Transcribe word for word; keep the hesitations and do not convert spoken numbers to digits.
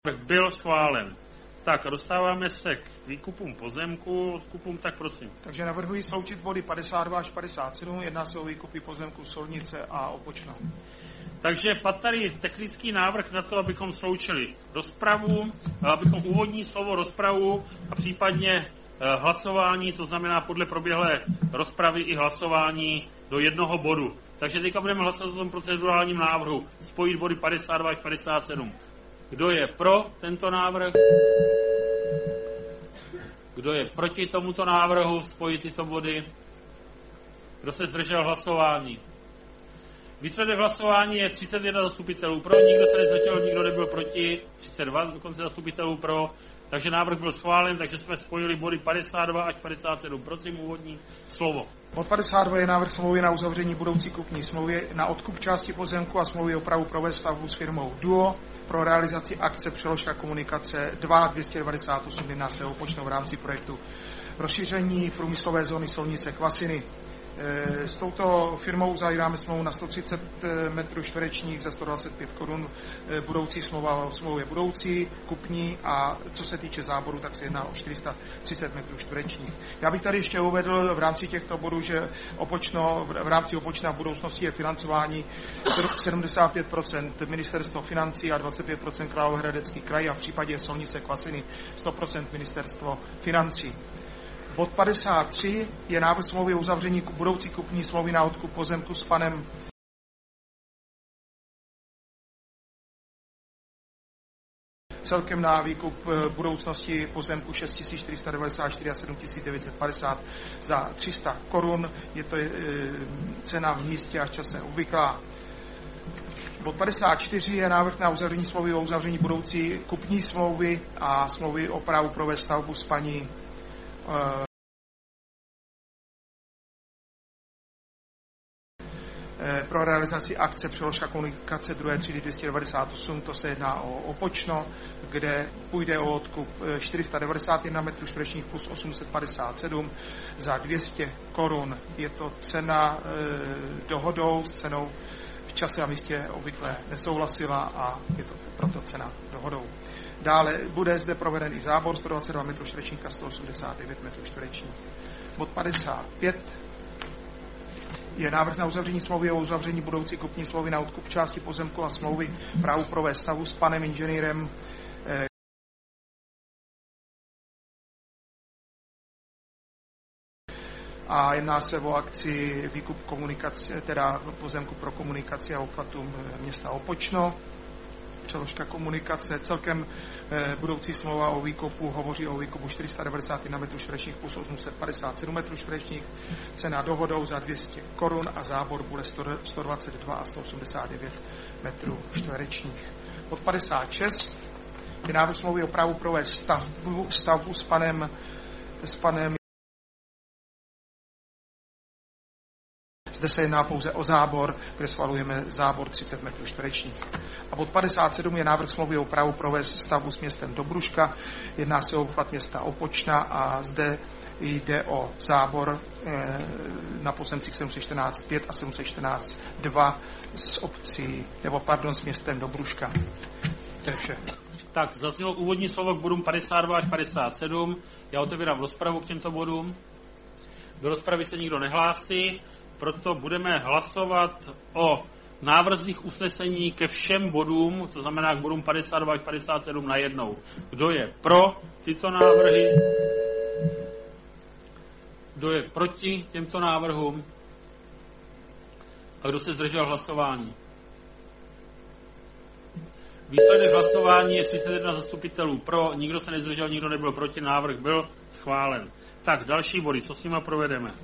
Byl schválen. Tak, dostáváme se k výkupům pozemku, odkupům, tak prosím. Takže navrhuji sloučit body padesát dva až padesát sedm, jedná se o výkupy pozemku Solnice a Opočno. Takže padl tady technický návrh na to, abychom sloučili rozpravu, abychom úvodní slovo rozpravu a případně hlasování, to znamená podle proběhlé rozpravy i hlasování do jednoho bodu. Takže teďka budeme hlasovat o tom procedurálním návrhu, spojit body padesát dva až padesát sedm. Kdo je pro tento návrh? Kdo je proti tomuto návrhu spojit tyto body? Kdo se zdržel hlasování? Výsledek hlasování je třicet jedna zastupitelů pro, nikdo se nezdržel, nikdo nebyl proti, třicet dva dokonce zastupitelů pro, takže návrh byl schválen, takže jsme spojili body padesát dva až padesát sedm. Prosím, úvodní slovo. Bod padesát dva je návrh smlouvy na uzavření budoucí kupní smlouvy na odkup části pozemku a smlouvy o právu provést stavbu s firmou Duo pro realizaci akce Přeložka komunikace dva dvě stě devadesát osm, jedná se o Opočno v rámci projektu rozšíření průmyslové zóny Solnice Kvasiny. S touto firmou uzavíráme smlouvu na sto třicet metrů čtverečních za sto dvacet pět korun. Budoucí smlouva o smlouvě budoucí, kupní, a co se týče záboru, tak se jedná o čtyři sta třicet metrů čtverečních. Já bych tady ještě uvedl v rámci těchto bodů, že Opočno, v rámci Opočna v budoucnosti je financování sedmdesát pět procent Ministerstvo financí a dvacet pět procent Královéhradecký kraj a v případě Solnice Kvasiny sto procent Ministerstvo financí. Bod padesát tři je návrh smlouvy o uzavření budoucí kupní smlouvy na odkup pozemku s panem celkem na výkup budoucnosti pozemku šest tisíc čtyři sta devadesát čtyři a sedm tisíc devět set padesát za tři sta korun. Je to cena v místě a v čase obvyklá. Bod padesát čtyři je návrh na uzavření smlouvy o uzavření budoucí kupní smlouvy a smlouvy o právu provést stavbu s paní pro realizaci akce Přeložka komunikace druhé třídy dvě stě devadesát osm, to se jedná o Opočno, kde půjde o odkup čtyři sta devadesát jedna metrů čtverečních plus osm set padesát sedm za dvě stě korun. Je to cena e, dohodou, s cenou v čase a místě obvykle nesouhlasila a je to proto cena dohodou. Dále bude zde proveden i zábor sto dvacet dva metrů čtverečních a sto osmdesát devět metrů čtverečních. Bod padesát pět je návrh na uzavření smlouvy o uzavření budoucí kupní smlouvy na odkup části pozemku a smlouvy právu provést stavbu s panem inženýrem eh, a jedná se o akci výkup komunikace, teda pozemku pro komunikaci a obchvatu města Opočno. Přeložka komunikace. Celkem e, budoucí smlouva o výkupu hovoří o výkupu čtyři sta devadesát jedna metrů čtverečních plus osm set padesát sedm metrů čtverečních. Cena dohodou za dvě stě korun a zábor bude sto dvacet dva a sto osmdesát devět metrů čtverečních. Od padesát šest je návrh smlouvy o právu provést stavbu, stavbu s panem, s panem Zde se jedná pouze o zábor, kde schvalujeme zábor třicet metrů čtverečních. A bod padesát sedm je návrh smlouvy o právu provést stavbu s městem Dobruška. Jedná se o obchvat města Opočna a zde jde o zábor eh, na pozemcích sedm set čtrnáct pět a sedm set čtrnáct dva s obcí, nebo pardon, s městem Dobruška. To je vše. Tak, zaznělo úvodní slovo k bodům padesát dva až padesát sedm. Já otevírám rozpravu k těmto bodům. Do rozpravy se nikdo nehlásí. Proto budeme hlasovat o návrzích usnesení ke všem bodům, to znamená k bodům padesát dva až padesát sedm najednou. Kdo je pro tyto návrhy? Kdo je proti těmto návrhům? A kdo se zdržel hlasování? Výsledek hlasování je třicet jedna zastupitelů pro, nikdo se nezdržel, nikdo nebyl proti, návrh byl schválen. Tak, další body, co s nimi provedeme?